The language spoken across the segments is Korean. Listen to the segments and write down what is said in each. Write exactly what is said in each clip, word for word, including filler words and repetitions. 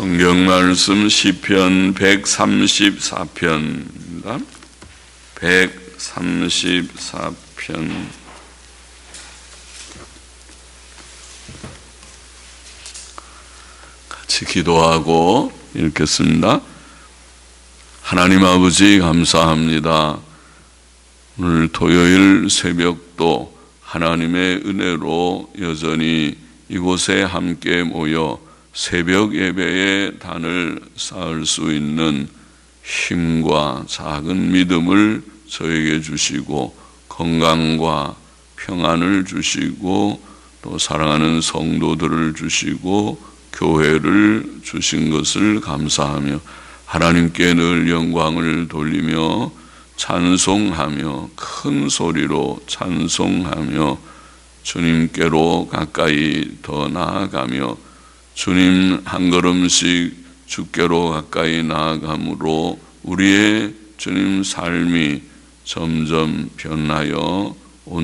성경 말씀 시편 백삼십사 편입니다. 백삼십사 편 같이 기도하고 읽겠습니다. 하나님 아버지 감사합니다. 오늘 토요일 새벽도 하나님의 은혜로 여전히 이곳에 함께 모여 새벽 예배의 단을 쌓을 수 있는 힘과 작은 믿음을 저에게 주시고 건강과 평안을 주시고 또 사랑하는 성도들을 주시고 교회를 주신 것을 감사하며 하나님께 늘 영광을 돌리며 찬송하며 큰 소리로 찬송하며 주님께로 가까이 더 나아가며 주님 한 걸음씩 주께로 가까이 나아감으로 우리의 주님 삶이 점점 변하여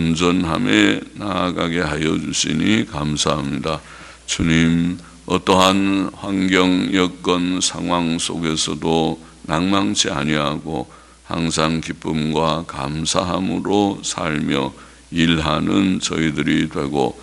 온전함에 나아가게 하여 주시니 감사합니다. 주님, 어떠한 환경, 여건, 상황 속에서도 낭망치 아니하고 항상 기쁨과 감사함으로 살며 일하는 저희들이 되고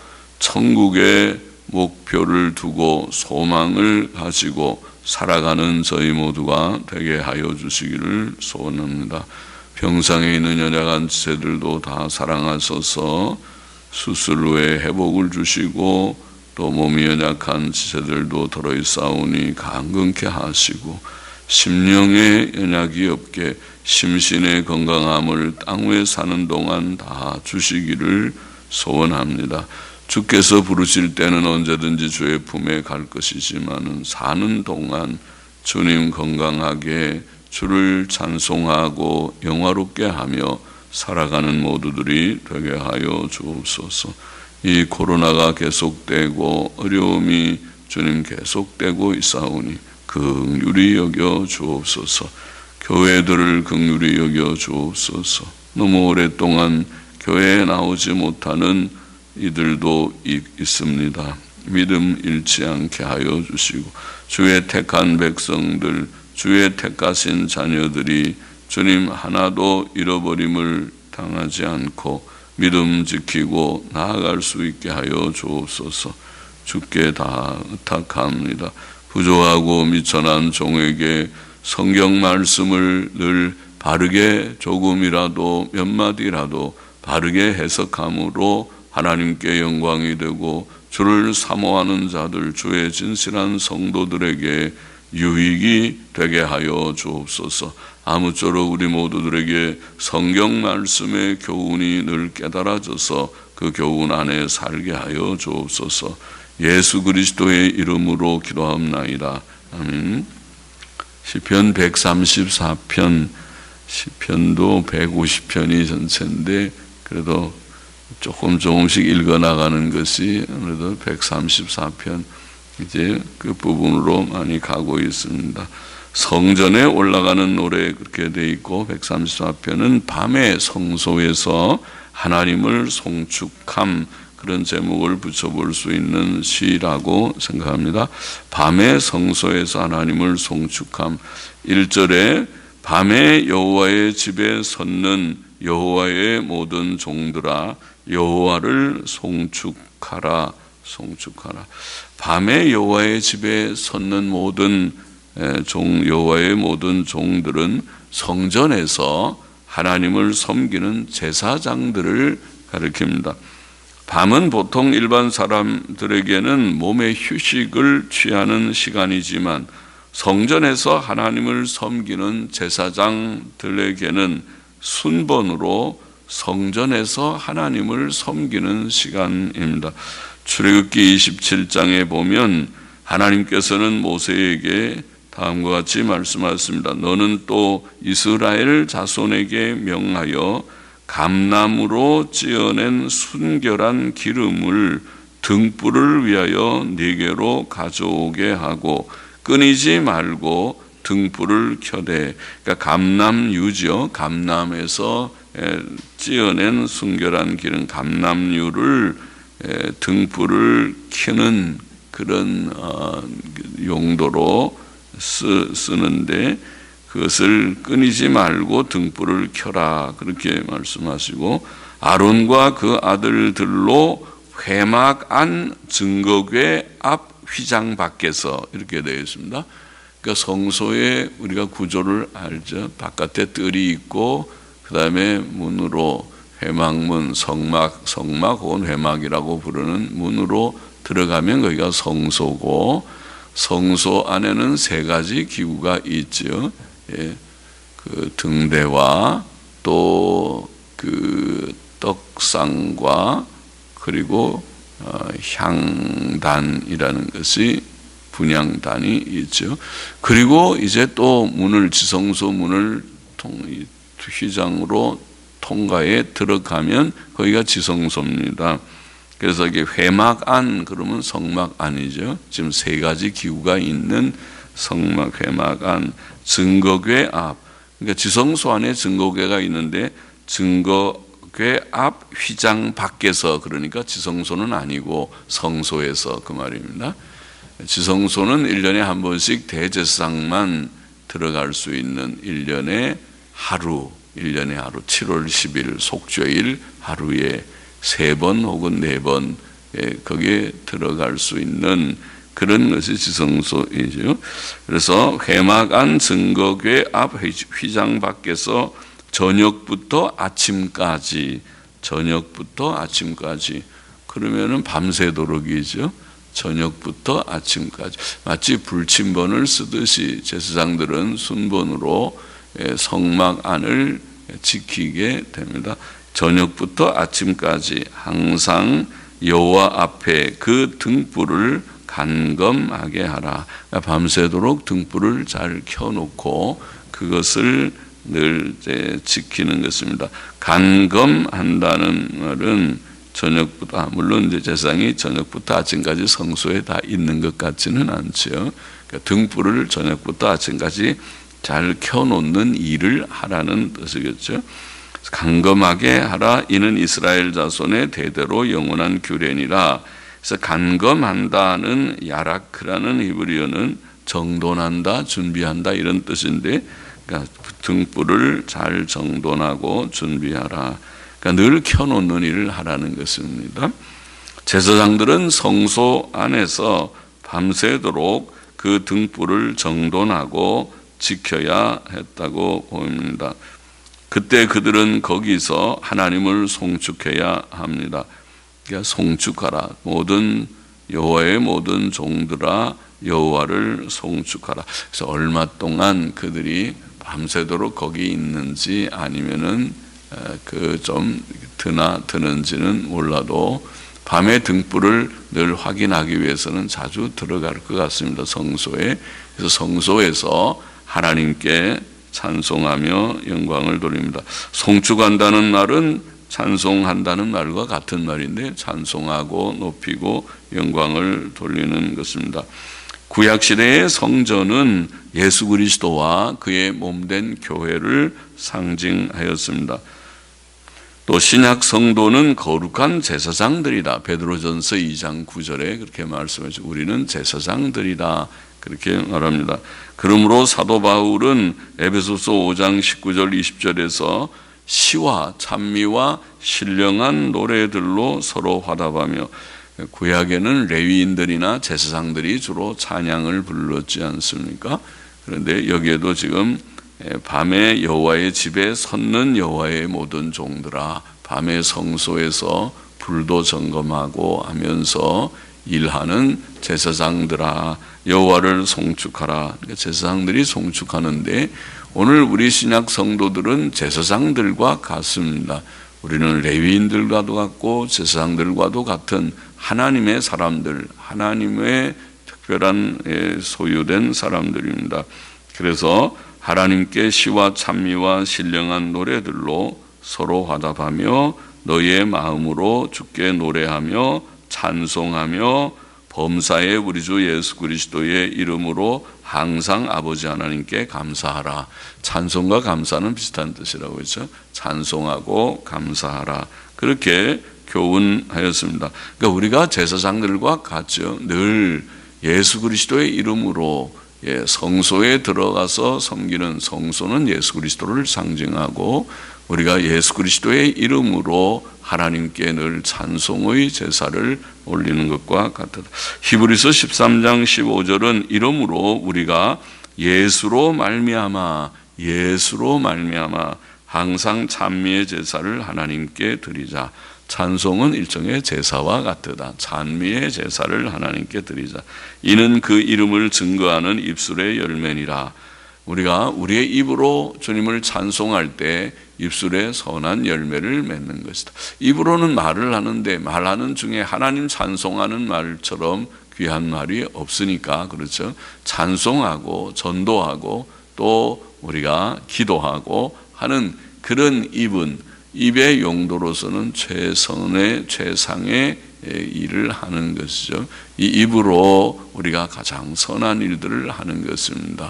천국의 목표를 두고 소망을 가지고 살아가는 저희 모두가 되게 하여 주시기를 소원합니다. 병상에 있는 연약한 지체들도 다 사랑하셔서 수술 후에 회복을 주시고 또 몸이 연약한 지체들도 더러이 싸우니 강건케 하시고 심령의 연약이 없게 심신의 건강함을 땅 위에 사는 동안 다 주시기를 소원합니다. 주께서 부르실 때는 언제든지 주의 품에 갈 것이지만은 사는 동안 주님 건강하게 주를 찬송하고 영화롭게 하며 살아가는 모두들이 되게 하여 주옵소서. 이 코로나가 계속되고 어려움이 주님 계속되고 있사오니 긍휼히 여겨 주옵소서. 교회들을 긍휼히 여겨 주옵소서. 너무 오랫동안 교회에 나오지 못하는 이들도 있습니다. 믿음 잃지 않게 하여 주시고 주의 택한 백성들, 주의 택하신 자녀들이 주님 하나도 잃어버림을 당하지 않고 믿음 지키고 나아갈 수 있게 하여 주옵소서. 주께 다 의탁합니다. 부족하고 미천한 종에게 성경 말씀을 늘 바르게 조금이라도 몇 마디라도 바르게 해석함으로 하나님께 영광이 되고 주를 사모하는 자들, 주의 진실한 성도들에게 유익이 되게 하여 주옵소서. 아무쪼록 우리 모두들에게 성경 말씀의 교훈이 늘 깨달아져서 그 교훈 안에 살게 하여 주옵소서. 예수 그리스도의 이름으로 기도합나이다. 아멘. 시편 백삼십사 편, 시편도 백오십 편이 전체인데 그래도 조금 조금씩 읽어나가는 것이 아무래도 백삼십사 편 이제 그 부분으로 많이 가고 있습니다. 성전에 올라가는 노래 그렇게 돼 있고 백삼십사 편은 밤의 성소에서 하나님을 송축함 그런 제목을 붙여볼 수 있는 시라고 생각합니다. 밤의 성소에서 하나님을 송축함. 일 절에 밤에 여호와의 집에 섰는 여호와의 모든 종들아 여호와를 송축하라 송축하라. 밤에 여호와의 집에 섰는 모든 종 여호와의 모든 종들은 성전에서 하나님을 섬기는 제사장들을 가리킵니다. 밤은 보통 일반 사람들에게는 몸의 휴식을 취하는 시간이지만 성전에서 하나님을 섬기는 제사장들에게는 순번으로 성전에서 하나님을 섬기는 시간입니다. 출애굽기 이십칠 장에 보면 하나님께서는 모세에게 다음과 같이 말씀하셨습니다. 너는 또 이스라엘 자손에게 명하여 감나무로 찌어낸 순결한 기름을 등불을 위하여 네게로 가져오게 하고 끊이지 말고 등불을 켜되. 그러니까 감람유죠. 감람에서 찌어낸 순결한 기름 감람유를 등불을 켜는 그런 용도로 쓰, 쓰는데 그것을 끊이지 말고 등불을 켜라 그렇게 말씀하시고 아론과 그 아들들로 회막 안 증거궤 앞 휘장 밖에서 이렇게 되어 있습니다. 그러니까 성소의 우리가 구조를 알죠. 바깥에 뜰이 있고 그 다음에 문으로 회막문, 성막, 성막 혹은 회막이라고 부르는 문으로 들어가면 거기가 성소고 성소 안에는 세 가지 기구가 있죠. 예, 그 등대와 또 그 떡상과 그리고 어, 향단이라는 것이 분향단이 있죠. 그리고 이제 또 문을 지성소 문을 통, 휘장으로 통과에 들어가면 거기가 지성소입니다. 그래서 이게 회막 안 그러면 성막 안이죠. 지금 세 가지 기구가 있는 성막 회막 안 증거궤 앞. 그러니까 지성소 안에 증거궤가 있는데 증거궤 앞 휘장 밖에서 그러니까 지성소는 아니고 성소에서 그 말입니다. 지성소는 일 년에 한 번씩 대제사장만 들어갈 수 있는 일 년에 하루, 일 년에 하루 칠월 십일 속죄일 하루에 세 번 혹은 네 번 거기에 들어갈 수 있는 그런 것이 지성소이죠. 그래서 회막 안 증거궤 앞 휘장 밖에서 저녁부터 아침까지 저녁부터 아침까지 그러면은 밤새도록이죠. 저녁부터 아침까지 마치 불침번을 쓰듯이 제사장들은 순번으로 성막 안을 지키게 됩니다. 저녁부터 아침까지 항상 여호와 앞에 그 등불을 간검하게 하라. 밤새도록 등불을 잘 켜놓고 그것을 늘 이제 지키는 것입니다. 간검한다는 말은 저녁부터 아, 물론 이제 제사장이 저녁부터 아침까지 성소에 다 있는 것 같지는 않죠. 그러니까 등불을 저녁부터 아침까지 잘 켜놓는 일을 하라는 뜻이겠죠. 간검하게 하라. 이는 이스라엘 자손의 대대로 영원한 규례니라. 그래서 간검한다는 야라크라는 히브리어는 정돈한다, 준비한다 이런 뜻인데, 그러니까 등불을 잘 정돈하고 준비하라. 그러니까 늘 켜놓는 일을 하라는 것입니다. 제사장들은 성소 안에서 밤새도록 그 등불을 정돈하고 지켜야 했다고 보입니다. 그때 그들은 거기서 하나님을 송축해야 합니다. 그러니까 송축하라. 모든 여호와의 모든 종들아 여호와를 송축하라. 그래서 얼마 동안 그들이 밤새도록 거기 있는지 아니면은 그 좀 드나 드는지는 몰라도 밤에 등불을 늘 확인하기 위해서는 자주 들어갈 것 같습니다. 성소에. 그래서 성소에서 하나님께 찬송하며 영광을 돌립니다. 송축한다는 말은 찬송한다는 말과 같은 말인데 찬송하고 높이고 영광을 돌리는 것입니다. 구약시대의 성전은 예수 그리스도와 그의 몸된 교회를 상징하였습니다. 또 신약 성도는 거룩한 제사장들이다. 베드로전서 이 장 구 절에 그렇게 말씀하죠. 우리는 제사장들이다. 그렇게 말합니다. 그러므로 사도 바울은 에베소서 오 장 십구 절 이십 절에서 시와 찬미와 신령한 노래들로 서로 화답하며, 구약에는 레위인들이나 제사장들이 주로 찬양을 불렀지 않습니까? 그런데 여기에도 지금 밤에 여호와의 집에 섰는 여호와의 모든 종들아, 밤에 성소에서 불도 점검하고 하면서 일하는 제사장들아 여호와를 송축하라. 그러니까 제사장들이 송축하는데 오늘 우리 신약 성도들은 제사장들과 같습니다. 우리는 레위인들과도 같고 제사장들과도 같은 하나님의 사람들, 하나님의 특별한 소유된 사람들입니다. 그래서 하나님께 시와 찬미와 신령한 노래들로 서로 화답하며 너희의 마음으로 주께 노래하며 찬송하며 범사의 우리 주 예수 그리스도의 이름으로 항상 아버지 하나님께 감사하라. 찬송과 감사는 비슷한 뜻이라고 했죠. 찬송하고 감사하라. 그렇게 교훈하였습니다. 그러니까 우리가 제사장들과 같죠. 늘 예수 그리스도의 이름으로 예, 성소에 들어가서 섬기는, 성소는 예수 그리스도를 상징하고 우리가 예수 그리스도의 이름으로 하나님께 늘 찬송의 제사를 올리는 것과 같다. 히브리서 십삼 장 십오 절은 이러므로 우리가 예수로 말미암아 예수로 말미암아 항상 찬미의 제사를 하나님께 드리자. 찬송은 일종의 제사와 같으다. 찬미의 제사를 하나님께 드리자. 이는 그 이름을 증거하는 입술의 열매니라. 우리가 우리의 입으로 주님을 찬송할 때 입술에 선한 열매를 맺는 것이다. 입으로는 말을 하는데 말하는 중에 하나님 찬송하는 말처럼 귀한 말이 없으니까, 그렇죠? 찬송하고 전도하고 또 우리가 기도하고 하는 그런 입은 입의 용도로서는 최선의 최상의 일을 하는 것이죠. 이 입으로 우리가 가장 선한 일들을 하는 것입니다.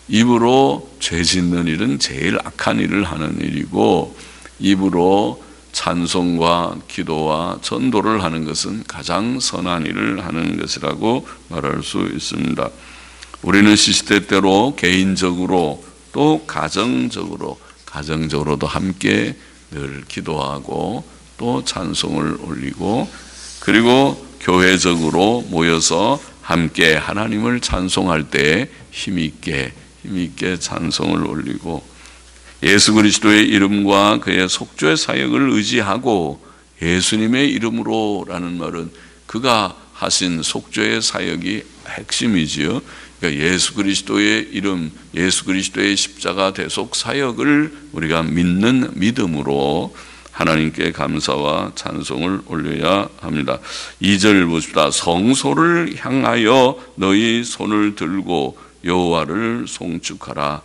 입으로 죄 짓는 일은 제일 악한 일을 하는 일이고, 입으로 찬송과 기도와 전도를 하는 것은 가장 선한 일을 하는 것이라고 말할 수 있습니다. 우리는 시시때때로 개인적으로 또 가정적으로 가정적으로도 함께 늘 기도하고 또 찬송을 올리고, 그리고 교회적으로 모여서 함께 하나님을 찬송할 때 힘있게 힘있게 찬송을 올리고, 예수 그리스도의 이름과 그의 속죄 사역을 의지하고 예수님의 이름으로라는 말은 그가 하신 속죄의 사역이 핵심이지요. 그러니까 예수 그리스도의 이름, 예수 그리스도의 십자가 대속 사역을 우리가 믿는 믿음으로 하나님께 감사와 찬송을 올려야 합니다. 이 절 보십시다. 성소를 향하여 너희 손을 들고 여호와를 송축하라.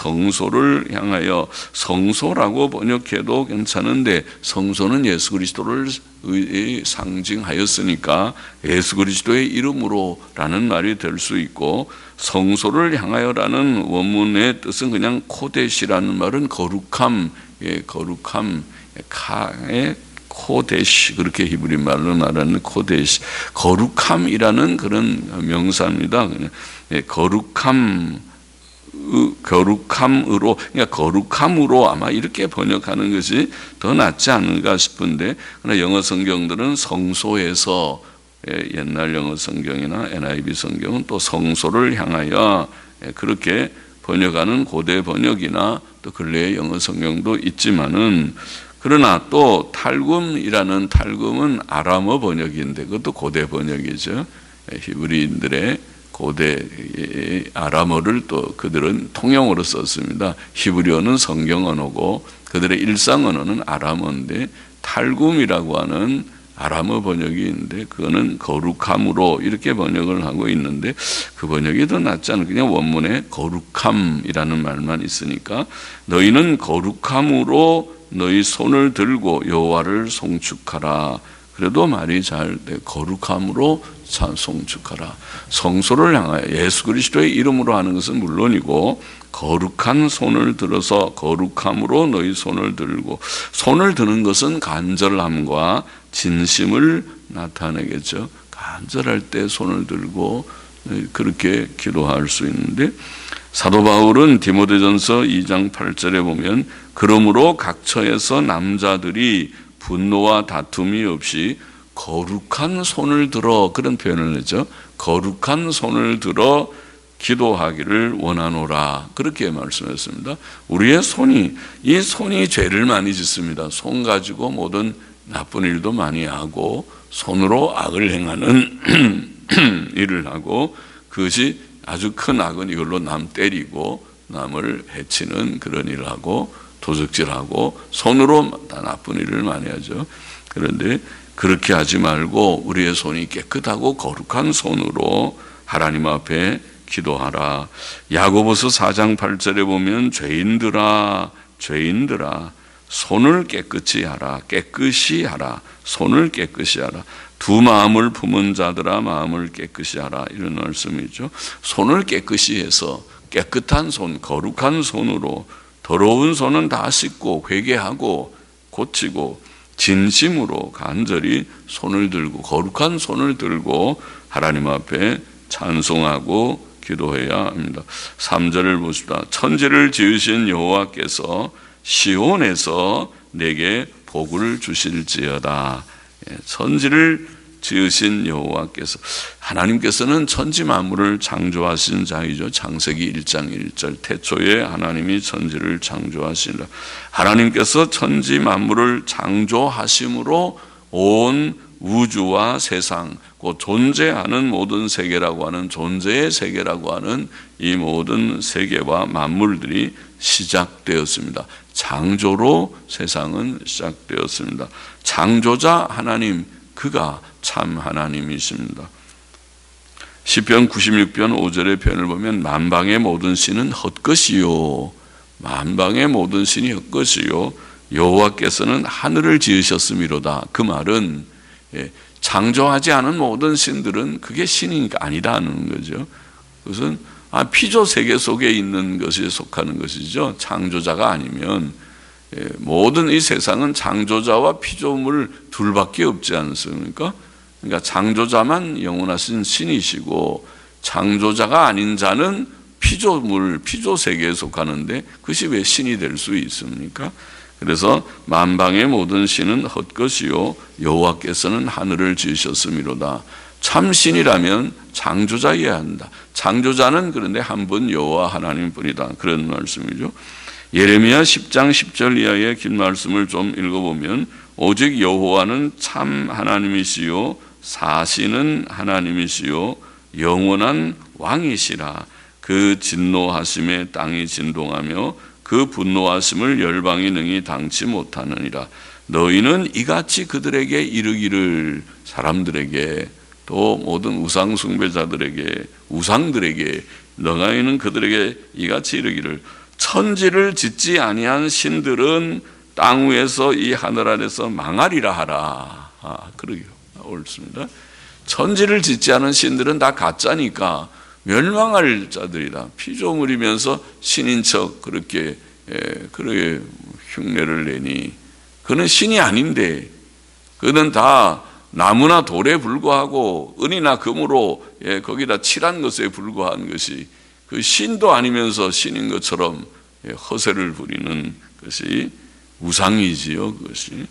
성소를 향하여, 성소라고 번역해도 괜찮은데 성소는 예수 그리스도를 상징하였으니까 예수 그리스도의 이름으로라는 말이 될 수 있고, 성소를 향하여라는 원문의 뜻은 그냥 코데시라는 말은 거룩함, 예, 거룩함, 카의 코데시, 그렇게 히브리 말로 말하는 코데시, 거룩함이라는 그런 명사입니다. 예, 거룩함, 거룩함으로, 그러니까 거룩함으로 아마 이렇게 번역하는 것이 더 낫지 않을까 싶은데, 그러나 영어 성경들은 성소에서, 옛날 영어 성경이나 엔 아이 비 성경은 또 성소를 향하여 그렇게 번역하는 고대 번역이나 또 근래의 영어 성경도 있지만은, 그러나 또 탈굼이라는, 탈굼은 아람어 번역인데 그것도 고대 번역이죠. 히브리인들의 고대 아람어를 또 그들은 통용어로 썼습니다. 히브리어는 성경 언어고 그들의 일상 언어는 아람어인데, 탈굼이라고 하는 아람어 번역이 있는데 그거는 거룩함으로 이렇게 번역을 하고 있는데, 그 번역이 더 낫지 않을까. 그냥 원문에 거룩함이라는 말만 있으니까 너희는 거룩함으로 너희 손을 들고 여호와를 송축하라. 그래도 말이 잘 돼. 거룩함으로 송축하라. 성소를 향하여 예수 그리스도의 이름으로 하는 것은 물론이고, 거룩한 손을 들어서 거룩함으로 너희 손을 들고, 손을 드는 것은 간절함과 진심을 나타내겠죠. 간절할 때 손을 들고 그렇게 기도할 수 있는데, 사도 바울은 디모데전서 이 장 팔 절에 보면 그러므로 각처에서 남자들이 분노와 다툼이 없이 거룩한 손을 들어, 그런 표현을 했죠. 거룩한 손을 들어 기도하기를 원하노라. 그렇게 말씀했습니다. 우리의 손이, 이 손이 죄를 많이 짓습니다. 손 가지고 모든 나쁜 일도 많이 하고 손으로 악을 행하는 일을 하고, 그것이 아주 큰 악은 이걸로 남 때리고 남을 해치는 그런 일을 하고 도적질하고 손으로 다 나쁜 일을 많이 하죠. 그런데 그렇게 하지 말고 우리의 손이 깨끗하고 거룩한 손으로 하나님 앞에 기도하라. 야고보서 사 장 팔 절에 보면 죄인들아 죄인들아 손을 깨끗이 하라. 깨끗이 하라. 손을 깨끗이 하라. 두 마음을 품은 자들아 마음을 깨끗이 하라, 이런 말씀이죠. 손을 깨끗이 해서 깨끗한 손, 거룩한 손으로, 더러운 손은 다 씻고 회개하고 고치고 진심으로 간절히 손을 들고 거룩한 손을 들고 하나님 앞에 찬송하고 기도해야 합니다. 삼 절을 보십시다. 천지를 지으신 여호와께서 시온에서 내게 복을 주실지어다. 천지를 지으신 여호와께서, 하나님께서는 천지 만물을 창조하신 자이죠. 창세기 일 장 일 절 태초에 하나님이 천지를 창조하시니라. 하나님께서 천지 만물을 창조하심으로 온 우주와 세상, 그 존재하는 모든 세계라고 하는, 존재의 세계라고 하는 이 모든 세계와 만물들이 시작되었습니다. 창조로 세상은 시작되었습니다. 창조자 하나님, 그가 참 하나님이십니다. 시편 구십육 편 오 절의 표현을 보면 만방의 모든 신은 헛것이요, 만방의 모든 신이 헛것이요 여호와께서는 하늘을 지으셨음이로다. 그 말은 창조하지 않은 모든 신들은 그게 신이니까 아니다는 거죠. 그것은 아, 피조 세계 속에 있는 것에 속하는 것이죠. 창조자가 아니면 모든 이 세상은 창조자와 피조물 둘밖에 없지 않습니까? 그러니까 창조자만 영원하신 신이시고 창조자가 아닌 자는 피조물, 피조 세계에 속하는데 그것이 왜 신이 될 수 있습니까? 그래서 만방의 모든 신은 헛것이요 여호와께서는 하늘을 지으셨음이로다. 참 신이라면 창조자여야 한다. 창조자는 그런데 한 분 여호와 하나님뿐이다. 그런 말씀이죠. 예레미야 십 장 십 절 이하의 긴 말씀을 좀 읽어보면 오직 여호와는 참 하나님이시요 사시는 하나님이시요 영원한 왕이시라. 그 진노하심에 땅이 진동하며 그 분노하심을 열방이 능히 당치 못하느니라. 너희는 이같이 그들에게 이르기를, 사람들에게 또 모든 우상 숭배자들에게, 우상들에게 너희는 그들에게 이같이 이르기를, 천지를 짓지 아니한 신들은 땅 위에서 이 하늘 아래서 망하리라 하라. 아, 그러게요. 옳습니다. 천지를 짓지 않은 신들은 다 가짜니까 멸망할 자들이다. 피조물이면서 신인 척 그렇게 예, 그렇게 흉내를 내니 그는 신이 아닌데, 그는 다 나무나 돌에 불과하고 은이나 금으로 예, 거기다 칠한 것에 불과한 것이, 그 신도 아니면서 신인 것처럼 예, 허세를 부리는 것이 우상이지요. 그것이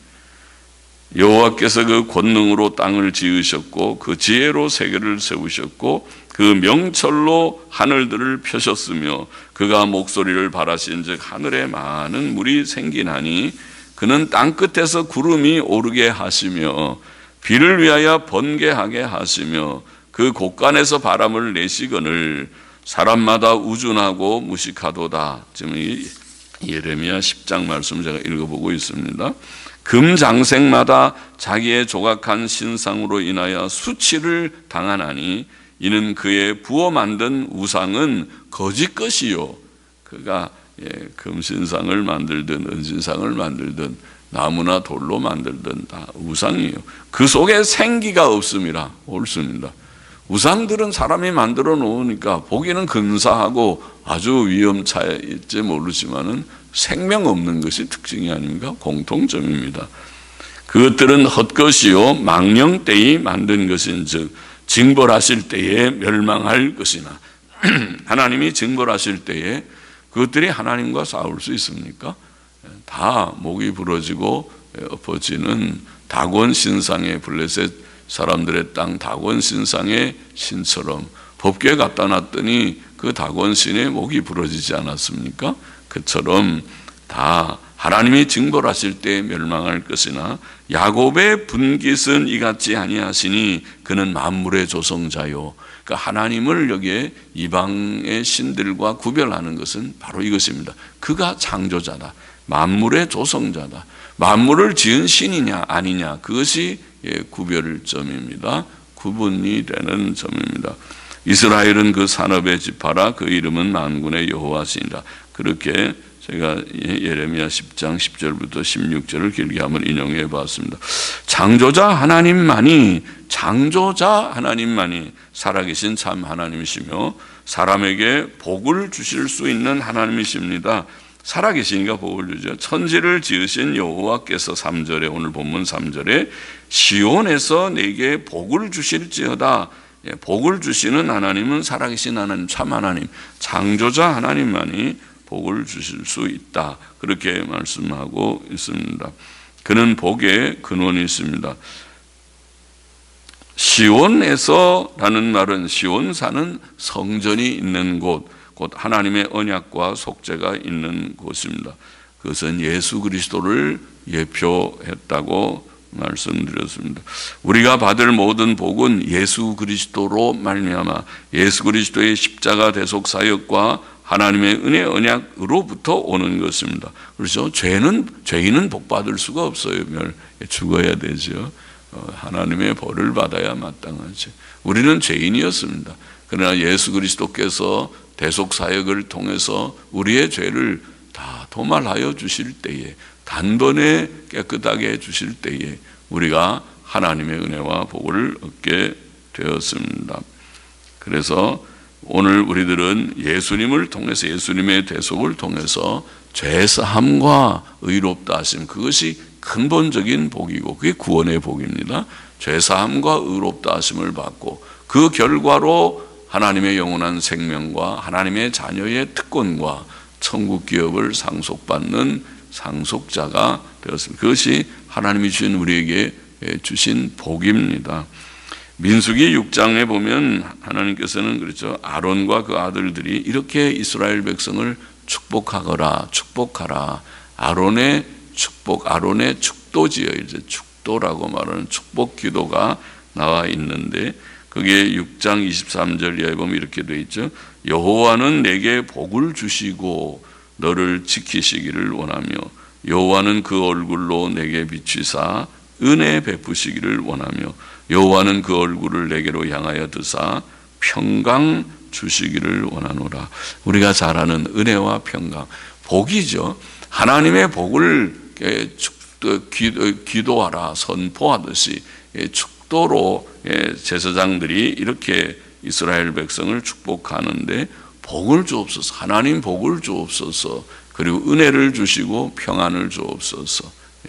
여호와께서 그 권능으로 땅을 지으셨고 그 지혜로 세계를 세우셨고 그 명철로 하늘들을 펴셨으며 그가 목소리를 발하신즉 하늘에 많은 물이 생기나니 그는 땅끝에서 구름이 오르게 하시며 비를 위하여 번개하게 하시며 그 곳간에서 바람을 내시거늘 사람마다 우준하고 무식하도다. 지금 이 예레미야 십 장 말씀 제가 읽어보고 있습니다. 금장색마다 자기의 조각한 신상으로 인하여 수치를 당하나니 이는 그의 부어 만든 우상은 거짓 것이요. 그가 예, 금신상을 만들든 은신상을 만들든 나무나 돌로 만들든 다 우상이에요. 그 속에 생기가 없습니다. 옳습니다. 우상들은 사람이 만들어 놓으니까 보기는 근사하고 아주 위험차일지 모르지만은 생명 없는 것이 특징이 아닙니까? 공통점입니다. 그것들은 헛것이요 망령되이 만든 것인즉 징벌하실 때에 멸망할 것이나 하나님이 징벌하실 때에 그것들이 하나님과 싸울 수 있습니까? 다 목이 부러지고 엎어지는 다곤 신상의, 블레셋 사람들의 땅 다곤 신상의 신처럼 법궤에 갖다 놨더니 그 다곤 신의 목이 부러지지 않았습니까? 그처럼 다 하나님이 징벌하실 때 멸망할 것이나 야곱의 분깃은 이같이 아니하시니 그는 만물의 조성자요. 그러니까 하나님을 여기에 이방의 신들과 구별하는 것은 바로 이것입니다. 그가 창조자다. 만물의 조성자다. 만물을 지은 신이냐 아니냐, 그것이 구별점입니다. 구분이 되는 점입니다. 이스라엘은 그 산업의 지파라 그 이름은 만군의 여호와시니라. 그렇게 제가 예레미야 십 장 십 절부터 십육 절을 길게 한번 인용해 봤습니다. 창조자 하나님만이 창조자 하나님만이 살아계신 참 하나님이시며 사람에게 복을 주실 수 있는 하나님이십니다. 살아계시니까 복을 주죠. 천지를 지으신 여호와께서 삼 절에, 오늘 본문 삼 절에 시온에서 내게 복을 주실지어다. 복을 주시는 하나님은 살아계신 하나님, 참 하나님, 창조자 하나님만이 복을 주실 수 있다. 그렇게 말씀하고 있습니다. 그는 복의 근원이 있습니다. 시온에서라는 말은 시온산은 성전이 있는 곳, 곧 하나님의 언약과 속죄가 있는 곳입니다. 그것은 예수 그리스도를 예표했다고 말씀드렸습니다. 우리가 받을 모든 복은 예수 그리스도로 말미암아 예수 그리스도의 십자가 대속 사역과 하나님의 은혜 언약으로부터 오는 것입니다. 그래서 죄는 죄인은 복 받을 수가 없어요. 죽어야 되죠. 하나님의 벌을 받아야 마땅하지. 우리는 죄인이었습니다. 그러나 예수 그리스도께서 대속 사역을 통해서 우리의 죄를 다 도말하여 주실 때에, 단번에 깨끗하게 해 주실 때에 우리가 하나님의 은혜와 복을 얻게 되었습니다. 그래서 오늘 우리들은 예수님을 통해서, 예수님의 대속을 통해서 죄사함과 의롭다 하심, 그것이 근본적인 복이고 그게 구원의 복입니다. 죄사함과 의롭다 하심을 받고 그 결과로 하나님의 영원한 생명과 하나님의 자녀의 특권과 천국 기업을 상속받는 상속자가 되었습니다. 그것이 하나님이 주신 우리에게 주신 복입니다. 민수기 육 장에 보면 하나님께서는 그렇죠, 아론과 그 아들들이 이렇게 이스라엘 백성을 축복하거라, 축복하라. 아론의 축복, 아론의 축도지요. 이제 축도라고 말하는 축복 기도가 나와 있는데, 그게 육 장 이십삼 절 이하에 보면 이렇게 되어 있죠. 여호와는 내게 복을 주시고 너를 지키시기를 원하며 여호와는 그 얼굴로 내게 비추사 은혜 베푸시기를 원하며 여호와는 그 얼굴을 내게로 향하여 드사 평강 주시기를 원하노라. 우리가 잘 아는 은혜와 평강, 복이죠. 하나님의 복을 기도하라 선포하듯이 축도로 제사장들이 이렇게 이스라엘 백성을 축복하는데, 복을 주옵소서, 하나님 복을 주옵소서, 그리고 은혜를 주시고 평안을 주옵소서,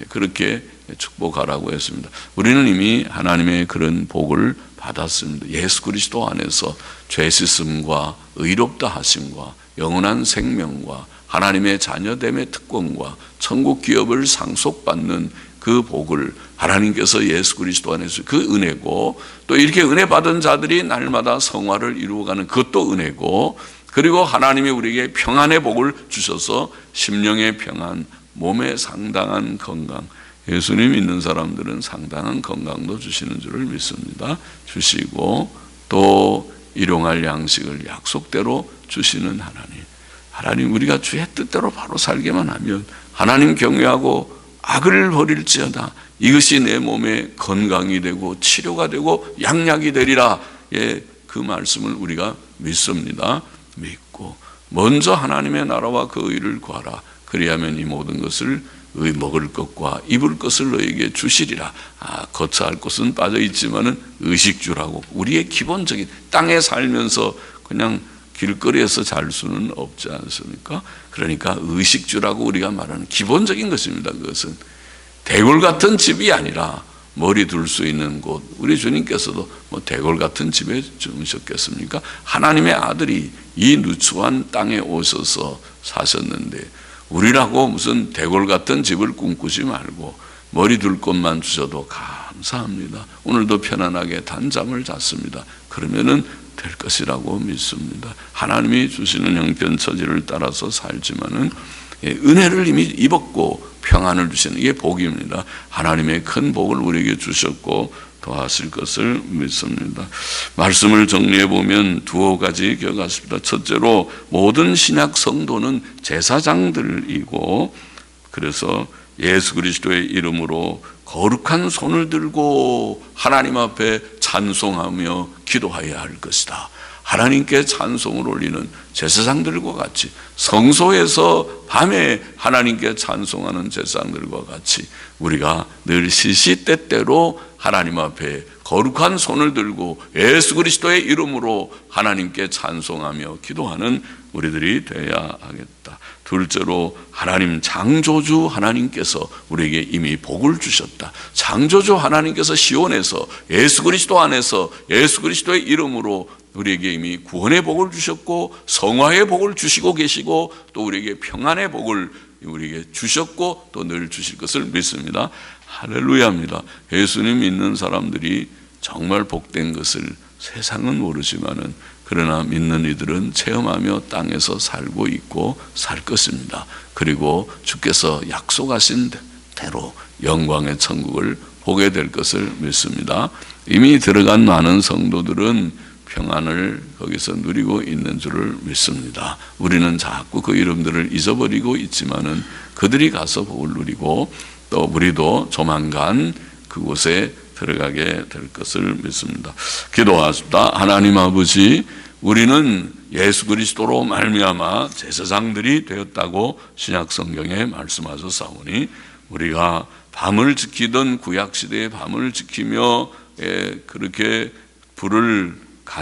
그렇게 축복하라고 했습니다. 우리는 이미 하나님의 그런 복을 받았습니다. 예수 그리스도 안에서 죄 씻음과 의롭다 하심과 영원한 생명과 하나님의 자녀됨의 특권과 천국 기업을 상속받는 그 복을 하나님께서 예수 그리스도 안에서 그 은혜고, 또 이렇게 은혜 받은 자들이 날마다 성화를 이루어가는 그것도 은혜고, 그리고 하나님이 우리에게 평안의 복을 주셔서 심령의 평안, 몸에 상당한 건강, 예수님 믿는 사람들은 상당한 건강도 주시는 줄을 믿습니다. 주시고 또 일용할 양식을 약속대로 주시는 하나님. 하나님, 우리가 주의 뜻대로 바로 살게만 하면 하나님 경외하고 악을 버릴지어다 이것이 내 몸에 건강이 되고 치료가 되고 양약이 되리라. 예, 그 말씀을 우리가 믿습니다. 믿고 먼저 하나님의 나라와 그 의를 구하라. 그리하면 이 모든 것을 의 먹을 것과 입을 것을 너에게 주시리라. 아, 거처할 것은 빠져 있지만은 의식주라고. 우리의 기본적인 땅에 살면서 그냥 길거리에서 잘 수는 없지 않습니까? 그러니까 의식주라고 우리가 말하는 기본적인 것입니다. 그것은 대궐 같은 집이 아니라 머리 둘 수 있는 곳. 우리 주님께서도 뭐 대궐 같은 집에 주무셨겠습니까? 하나님의 아들이 이 누추한 땅에 오셔서 사셨는데, 우리라고 무슨 대궐 같은 집을 꿈꾸지 말고 머리 둘 곳만 주셔도 감사합니다. 오늘도 편안하게 단잠을 잤습니다. 그러면은 될 것이라고 믿습니다. 하나님이 주시는 형편처지를 따라서 살지만은 은혜를 이미 입었고 평안을 주시는 게 복입니다. 하나님의 큰 복을 우리에게 주셨고 더하실 것을 믿습니다. 말씀을 정리해 보면 두어 가지 기억하십니다. 첫째로 모든 신약 성도는 제사장들이고, 그래서 예수 그리스도의 이름으로 거룩한 손을 들고 하나님 앞에 찬송하며 기도해야 할 것이다. 하나님께 찬송을 올리는 제사장들과 같이, 성소에서 밤에 하나님께 찬송하는 제사장들과 같이 우리가 늘 시시때때로 하나님 앞에 거룩한 손을 들고 예수 그리스도의 이름으로 하나님께 찬송하며 기도하는 우리들이 되어야 하겠다. 둘째로, 하나님 창조주 하나님께서 우리에게 이미 복을 주셨다. 창조주 하나님께서 시온에서 예수 그리스도 안에서 예수 그리스도의 이름으로 우리에게 이미 구원의 복을 주셨고 성화의 복을 주시고 계시고 또 우리에게 평안의 복을 우리에게 주셨고 또 늘 주실 것을 믿습니다. 할렐루야입니다. 예수님 믿는 사람들이 정말 복된 것을 세상은 모르지만은 그러나 믿는 이들은 체험하며 땅에서 살고 있고 살 것입니다. 그리고 주께서 약속하신 대로 영광의 천국을 보게 될 것을 믿습니다. 이미 들어간 많은 성도들은 평안을 거기서 누리고 있는 줄을 믿습니다. 우리는 자꾸 그 이름들을 잊어버리고 있지만은 그들이 가서 복을 누리고 또 우리도 조만간 그곳에 들어가게 될 것을 믿습니다. 기도하십시다. 하나님 아버지, 우리는 예수 그리스도로 말미암아 제사장들이 되었다고 신약 성경에 말씀하셨사오니 우리가 밤을 지키던 구약 시대의 밤을 지키며 그렇게 불을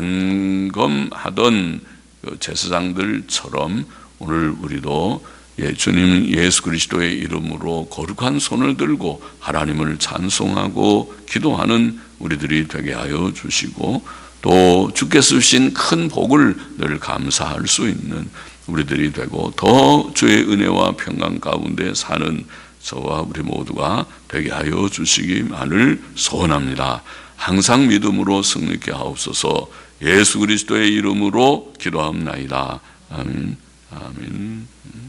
간검하던 제사장들처럼 오늘 우리도 예, 주님 예수 그리스도의 이름으로 거룩한 손을 들고 하나님을 찬송하고 기도하는 우리들이 되게 하여 주시고 또 주께서 주신 큰 복을 늘 감사할 수 있는 우리들이 되고 더 주의 은혜와 평강 가운데 사는 저와 우리 모두가 되게 하여 주시기만을 소원합니다. 항상 믿음으로 승리케 하옵소서. 예수 그리스도의 이름으로 기도합나이다. 아멘. 아멘.